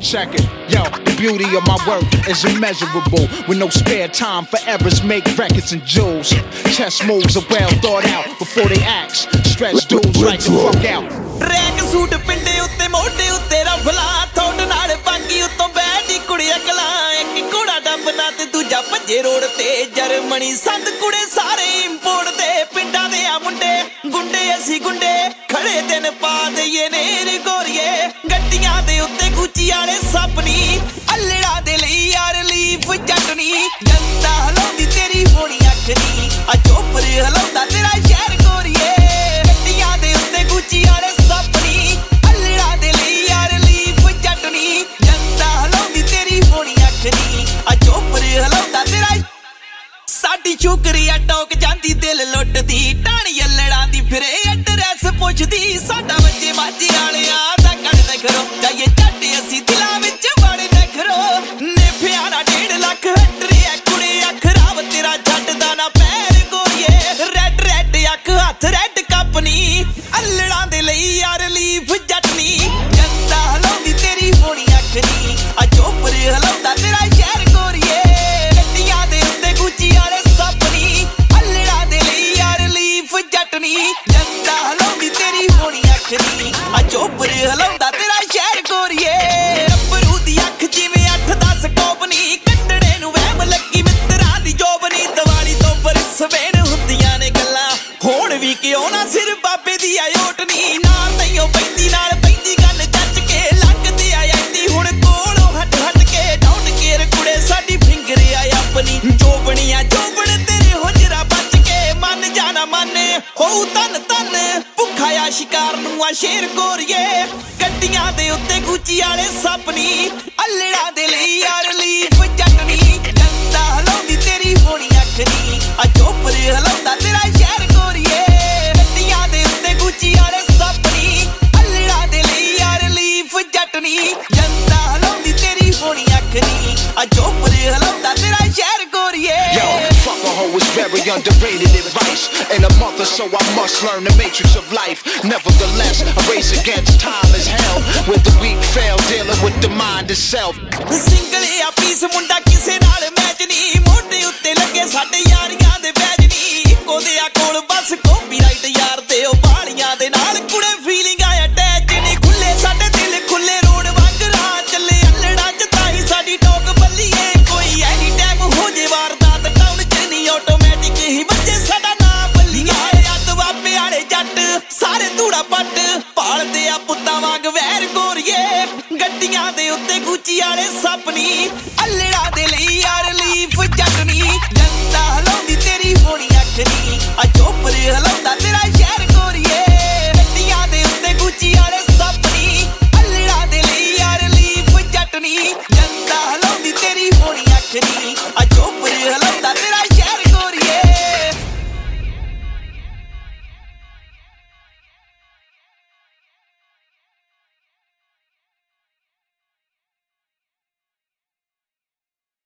Check it, yo, the beauty of my work is immeasurable. With no spare time for errors, make records and jewels. Chess moves are well thought out before they act. Stretch dudes right the fuck out. Rag suit pinde utte mode utte rafla thod naal bangi utton bੈਠੀ ਕੁੜੀ ਅਕਲਾ ਇੱਕ ਕੋੜਾ ਡੱਬਣਾ ਤੇ ਦੂਜਾ ਭੱਜੇ road ਤੇ Germany ਸੰਦ ਕੁੜੇ ਸਾਰੇ import ਦੇ ਪਿੰਡਾਂ ਦੇ ਆ ਮੁੰਡੇ ਗੁੰਡੇ ਅਸੀਂ ਗੁੰਡੇ ਖੜੇ ਦਿਨ ਪਾ ਦਈਏ ਨੇਰ ਗੋਰੀਏ ਗੱਡੀਆਂ ਦੇ ਉੱਤੇ ਗੁੱਚੀ ਵਾਲੇ ਸਪਨੀ ਅੱਲੜਾ ਦੇ ਲਈ ਯਾਰ ਲੀਫ ਚਟਣੀ ਜੰਦਾ ਹਲਾਉਂਦੀ ਤੇਰੀ ਹੋਣੀ ਅੱਖ ਨੀ ਆ ਚੋਪਰ ਹਲਾਉਂਦਾ ਤੇਰਾ ਸ਼ਹਿਰ ਗੋਰੀਏ ਗੱਡੀਆਂ ਦੇ ਉੱਤੇ ਗੁੱਚੀ ਵਾਲੇ ਸਪਨੀ ਅੱਲੜਾ ਦੇ ਲਈ ਯਾਰ ਲੀਫ ਚਟਣੀ ਜੰਦਾ ਹਲਾਉਂਦੀ ਤੇਰੀ ਹੋਣੀ ਅੱਖ ਨੀ ਆ ਚੋਪਰ ਹਲਾਉਂਦਾ ਤੇਰਾ ਸਾਡੀ ਸ਼ੁਕਰੀਆ ਟੋਕ ਜਾਂਦੀ ਦਿਲ ਲੁੱਟਦੀ ਟਾਣੀ ਅੱਲੜਾਂ ਦੀ ਫਿਰੇ ਐਡਰੈਸ ਪੁੱਛਦੀ ਸਾਡਾ ਬੱਚੇ ਮਾਝੇ ਵਾਲਿਆਂ ਦਾ ਕੱਢ ਕਰੋ ਜਾਈਏ ਝੱਟ ਅਸੀਂ ਦਿਲਾਂ ਵਿੱਚ ਵੜ ਕਰੋ ਨੇਫਿਆਂ ਦਾ 1.5 ਲੱਖ ਹੱਟਰਿਆ ਕੁੜੇ ਅੱਖ ਰਾਵ ਤੇਰਾ ਛੱਡਦਾ ਨਾ ਪੈਰ ਗੋਰੀਏ ਰੈਡ ਰੈਡ ਅੱਖ ਹੱਥ ਰੈਡ ਕੰਪਨੀ ਅੱਲੜਾਂ ਦੇ ਲਈ ਯਾਰ ਲੀਫ ਜੱਟਨੀ ਜੰਦਾ ਹਲਾਉਂਦੀ ਤੇਰੀ ਹੋਣੀ ਅੱਖ ਨੀ ਆ ਚੋਪਰ ਹਲਾਉਂਦਾ ਤੇਰਾ ਸ਼ਹਿਰ ਗੋਰੀਏ ਗੱਡੀਆਂ ਦੇ ਉੱਤੇ ਗੁੱਚੀ ਵਾਲੇ ਸਪਨੀ ਅੱਲੜਾਂ ਦੇ ਲਈ ਯਾਰ ਲੀਫ ਜੱਟਨੀ ਜੰਦਾ ਹਲਾਉਂਦੀ ਤੇਰੀ ਹੋਣੀ ਅੱਖ ਨੀ ਆ ਚੋਪਰ ਹਲਾਉਂਦਾ ਤੇਰਾ ਸ਼ਹਿਰ ਗੋਰੀਏ ਅੱਬਰੂ ਦੀ ਅੱਖ ਜਿਵੇਂ 8-10 ਕੋਪਨੀ ਕੱਟੜੇ ਨੂੰ ਵਹਿਮ ਲੱਗੀ ਮਿੱਤਰਾਂ ਦੀ ਜੋਬਨੀ ਦੀਵਾਲੀ ਤੋਂ ਬਰਸਵੇਨ ਹੁੰਦੀਆਂ ਨੇ ਗੱਲਾਂ ਹੁਣ ਵੀ ਕਿਉਂ ਨਾ ਸਿਰ ਬਾਬੇ ਦੀ ਆਯੋਟਨੀ ਨਾਲ ਨਹੀਂ ਪੈਂਦੀ ਨਾਲ ਪੈਂਦੀ ਗੱਲ ਚੱਜ ਕੇ ਲੱਗਦੀ ਆ ਜਾਂਦੀ ਹੁਣ ਕੋਲੋਂ ਹਟ ਹਟ ਕੇ ਡਾਊਨ ਕੇਰ ਕੁੜੇ ਸਾਡੀ ਫਿੰਗਰ ਆ ਆਪਣੀ ਜੋਬਣੀਆਂ ਜੋਬਣ ਤੇਰੇ ਹੁਜਰਾ ਬਚ ਕੇ ਮੰਨ ਜਾਣਾ ਮੰਨੇ ਹੋਊ ਤਨ ਤਨ ਭੁੱਖਾ ਆ ਸ਼ਿਕਾਰ ਨੂੰ ਆ ਸ਼ੇਰ ਗੋਰੀਏ ਗੱਡੀਆਂ ਦੇ ਉੱਤੇ ਗੁੱਚੀ ਵਾਲੇ ਸਪਨੀ ਅੱਲੜਾ ਦੇ ਲਈ ਯਾਰ ਲੀਫ ਚਟਣੀ ਜੰਦਾ ਹਲਾਉਂਦੀ ਤੇਰੀ ਹੋਣੀ ਅੱਖ ਨੀ ਆ ਚੋਪਰ ਹਲਾਉਂਦਾ ਤੇਰਾ ਸ਼ਹਿਰ ਗੋਰੀਏ ਗੱਡੀਆਂ ਦੇ ਉੱਤੇ ਗੁੱਚੀ ਵਾਲੇ ਸਪਨੀ ਅੱਲੜਾ ਦੇ ਲਈ ਯਾਰ ਲੀਫ ਚਟਣੀ ਜੰਦਾ ਹਲਾਉਂਦੀ ਤੇਰੀ ਹੋਣੀ ਅੱਖ ਨੀ ਆ ਚੋਪਰ ਹਲਾਉਂਦਾ ਤੇਰਾ ਸ਼ਹਿਰ ਗੋਰੀਏ Yo, fuck a hoe is very underrated advice. In a month or so I must learn the matrix of life. Nevertheless, a race against time is hell. With the weak fail, dealing with the mind itself. Single ਆ piece ਮੁੰਡਾ ਕਿਸੇ ਨਾਲ match ਨਹੀਂ ਮੋਢੇ ਉੱਤੇ ਲੱਗੇ ਸਾਡੇ ਯਾਰੀਆਂ ਦੇ ਬੈਜ ਨਹੀਂ ਇੱਕੋ ਦੇ ਆ ਕੋਲ ਬਸ ਕਾਪੀਰਾਈਟ ਯਾਰ ਤੇ ਉਹ ਬਾਲੀਆਂ ਦੇ ਨਾਲ ਕੁੜੇ ਫੀਲਿੰਗ ਆ ਅਟੈਚ ਨਹੀਂ ਖੁੱਲੇ ਸਾਡੇ ਦਿਲ ਖੁੱਲੇ ਰੋਡ ਵਾਂਗ ਰਾਹ ਚੱਲੇ ਅੱਲੜਾਂ ਚ ਤਾਂ ਹੀ ਸਾਡੀ ਟੋਕ ਬੱਲੀਏ ਕੋਈ ਐਨੀ ਟਾਈਮ ਹੋ ਜੇ ਵਾਰਦਾਤ ਟਾਊਨ ਚ ਨਹੀਂ ਆਟੋਮੈਟਿਕ ਹੀ ਬੱਚੇ ਸਾਡਾ ਨਾਂ ਬੱਲੀਏ ਅੱਧ ਬਾਬੇ ਵਾਲੇ ਜੱਟ ਸਾਰੇ ਧੂੜਾ ਪੱਟ ਪਾਲਦੇ ਆ ਪੁੱਤਾਂ ਵਾਂਗ ਵਹਿਰ ਗੋਰੀਏ ਗੱਡੀਆਂ ਦੇ ਉੱਤੇ ਗੁੱਚੀ ਵਾਲੇ ਸਪਨੀ ਅੱਲੜਾ ਦੇ ਲਈ ਯਾਰ ਲੀਫ